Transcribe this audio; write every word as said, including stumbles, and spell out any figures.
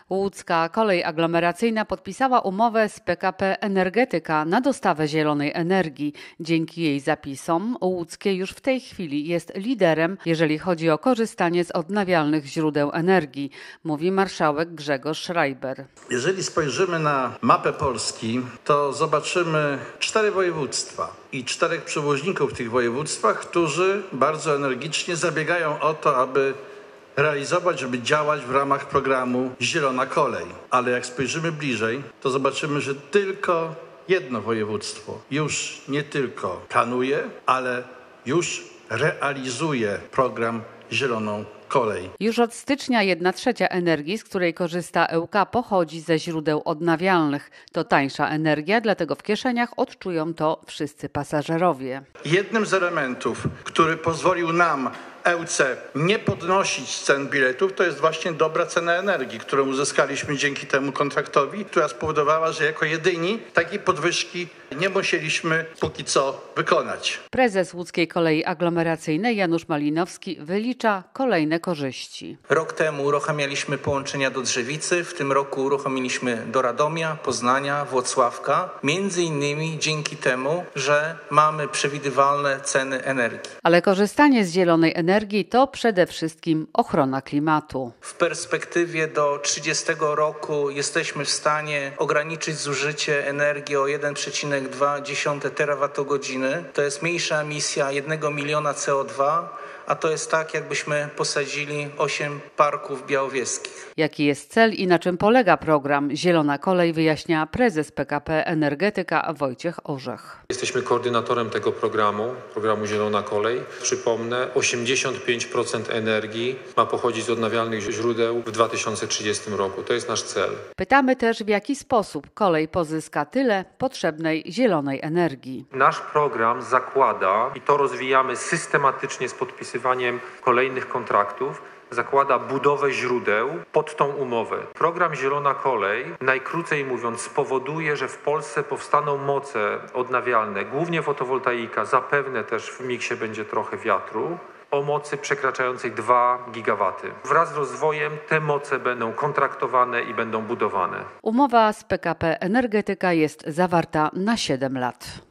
Łódzka Kolej Aglomeracyjna podpisała umowę z P K P Energetyka na dostawę zielonej energii. Dzięki jej zapisom Łódzkie już w tej chwili jest liderem, jeżeli chodzi o korzystanie z odnawialnych źródeł energii, mówi marszałek Grzegorz Schreiber. Jeżeli spojrzymy na mapę Polski, to zobaczymy cztery województwa i czterech przewoźników w tych województwach, którzy bardzo energicznie zabiegają o to, aby realizować, żeby działać w ramach programu Zielona Kolej. Ale jak spojrzymy bliżej, to zobaczymy, że tylko jedno województwo już nie tylko planuje, ale już realizuje program Zieloną Kolej. Już od stycznia jedna trzecia energii, z której korzysta E Ł K, pochodzi ze źródeł odnawialnych. To tańsza energia, dlatego w kieszeniach odczują to wszyscy pasażerowie. Jednym z elementów, który pozwolił nam E Ł C nie podnosić cen biletów, to jest właśnie dobra cena energii, którą uzyskaliśmy dzięki temu kontraktowi, która spowodowała, że jako jedyni takiej podwyżki nie musieliśmy póki co wykonać. Prezes Łódzkiej Kolei Aglomeracyjnej Janusz Malinowski wylicza kolejne korzyści. Rok temu uruchamialiśmy połączenia do Drzewicy, w tym roku uruchomiliśmy do Radomia, Poznania, Włocławka, między innymi dzięki temu, że mamy przewidywalne ceny energii. Ale korzystanie z zielonej energii to przede wszystkim ochrona klimatu. W perspektywie do trzydziestego roku jesteśmy w stanie ograniczyć zużycie energii o jeden przecinek dwa terawatogodziny. To jest mniejsza emisja jednego miliona C O dwa, a to jest tak, jakbyśmy posadzili osiem parków białowieskich. Jaki jest cel i na czym polega program Zielona Kolej, wyjaśnia prezes P K P Energetyka Wojciech Orzech. Jesteśmy koordynatorem tego programu, programu Zielona Kolej. Przypomnę, osiemdziesiąt pięć procent energii ma pochodzić z odnawialnych źródeł w dwa tysiące trzydziestym roku. To jest nasz cel. Pytamy też, w jaki sposób kolej pozyska tyle potrzebnej zielonej energii. Nasz program zakłada, i to rozwijamy systematycznie z podpisywaniem kolejnych kontraktów, zakłada budowę źródeł pod tą umowę. Program Zielona Kolej, najkrócej mówiąc, spowoduje, że w Polsce powstaną moce odnawialne, głównie fotowoltaika, zapewne też w miksie będzie trochę wiatru, o mocy przekraczającej dwa gigawaty. Wraz z rozwojem te moce będą kontraktowane i będą budowane. Umowa z P K P Energetyka jest zawarta na siedem lat.